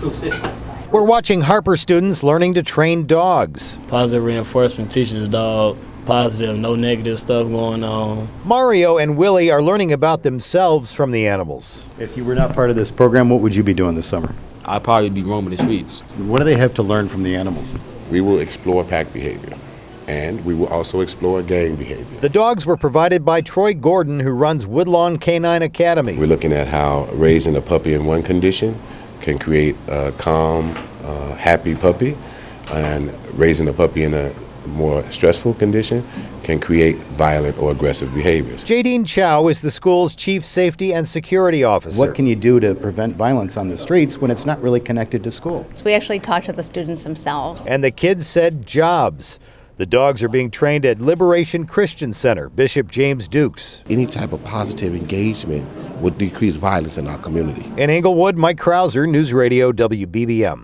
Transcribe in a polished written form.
We're watching Harper students learning to train dogs. Positive reinforcement teaches the dog positive, no negative stuff going on. Mario and Willie are learning about themselves from the animals. If you were not part of this program, what would you be doing this summer? I'd probably be roaming the streets. What do they have to learn from the animals? We will explore pack behavior, and we will also explore gang behavior. The dogs were provided by Troy Gordon, who runs Woodlawn Canine Academy. We're looking at how raising a puppy in one condition can create a calm, happy puppy, and raising a puppy in a more stressful condition can create violent or aggressive behaviors. Jadine Chow is the school's chief safety and security officer. What can you do to prevent violence on the streets when it's not really connected to school? So we actually talk to the students themselves. And the kids said jobs. The dogs are being trained at Liberation Christian Center, Bishop James Dukes. Any type of positive engagement would decrease violence in our community. In Englewood, Mike Krauser, News Radio WBBM.